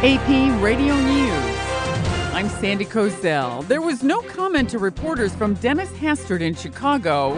AP Radio News. I'm Sandy Kozel. There was no comment to reporters from Dennis Hastert in Chicago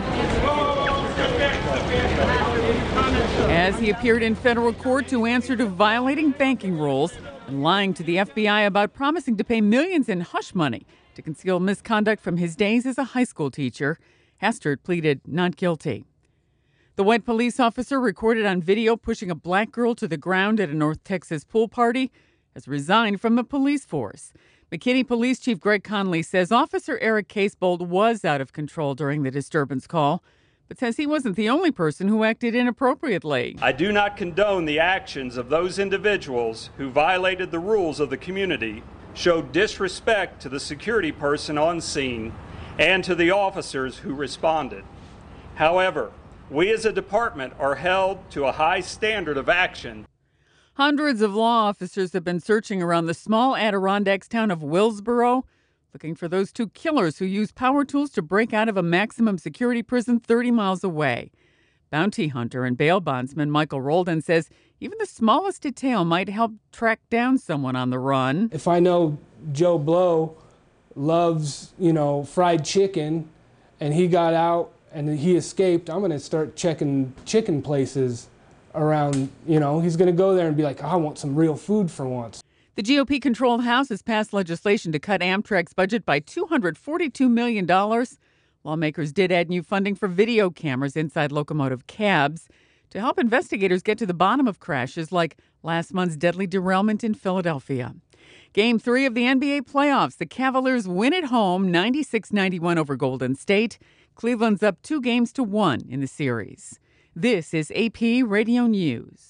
as he appeared in federal court to answer to violating banking rules and lying to the FBI about promising to pay millions in hush money to conceal misconduct from his days as a high school teacher. Hastert pleaded not guilty. The white police officer recorded on video pushing a black girl to the ground at a North Texas pool party has resigned from the police force. McKinney Police Chief Greg Conley says Officer Eric Casebold was out of control during the disturbance call, but says he wasn't the only person who acted inappropriately. I do not condone the actions of those individuals who violated the rules of the community, showed disrespect to the security person on scene, and to the officers who responded. However, we as a department are held to a high standard of action. Hundreds of law officers have been searching around the small Adirondacks town of Willsboro, looking for those two killers who used power tools to break out of a maximum security prison 30 miles away. Bounty hunter and bail bondsman Michael Roldan says even the smallest detail might help track down someone on the run. If I know Joe Blow loves, fried chicken, and he got out and he escaped, I'm going to start checking chicken places around, he's going to go there and be like, I want some real food for once. The GOP-controlled House has passed legislation to cut Amtrak's budget by $242 million. Lawmakers did add new funding for video cameras inside locomotive cabs to help investigators get to the bottom of crashes like last month's deadly derailment in Philadelphia. Game 3 of the NBA playoffs. The Cavaliers win at home 96-91 over Golden State. Cleveland's up 2-1 in the series. This is AP Radio News.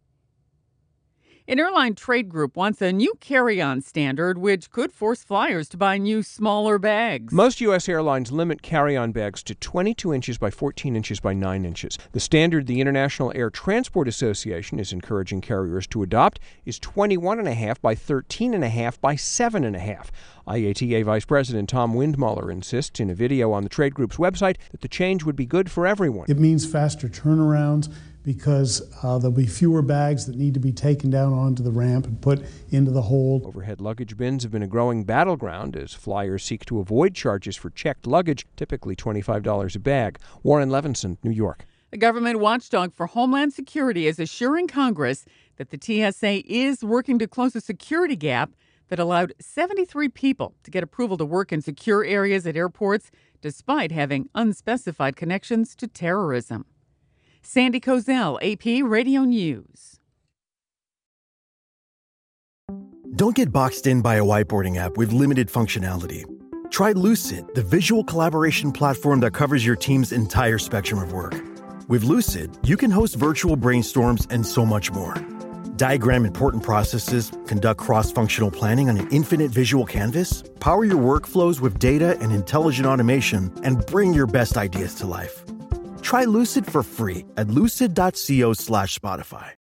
An airline trade group wants a new carry-on standard which could force flyers to buy new, smaller bags. Most U.S. airlines limit carry-on bags to 22 inches by 14 inches by 9 inches. The standard the International Air Transport Association is encouraging carriers to adopt is 21.5 by 13.5 by 7.5. IATA Vice President Tom Windmuller insists in a video on the trade group's website that the change would be good for everyone. It means faster turnarounds because there'll be fewer bags that need to be taken down onto the ramp and put into the hold. Overhead luggage bins have been a growing battleground as flyers seek to avoid charges for checked luggage, typically $25 a bag. Warren Levinson, New York. A government watchdog for Homeland Security is assuring Congress that the TSA is working to close a security gap that allowed 73 people to get approval to work in secure areas at airports despite having unspecified connections to terrorism. Sandy Kozel, AP Radio News. Don't get boxed in by a whiteboarding app with limited functionality. Try Lucid, the visual collaboration platform that covers your team's entire spectrum of work. With Lucid, you can host virtual brainstorms and so much more. Diagram important processes, conduct cross-functional planning on an infinite visual canvas, power your workflows with data and intelligent automation, and bring your best ideas to life. Try Lucid for free at lucid.co/Spotify.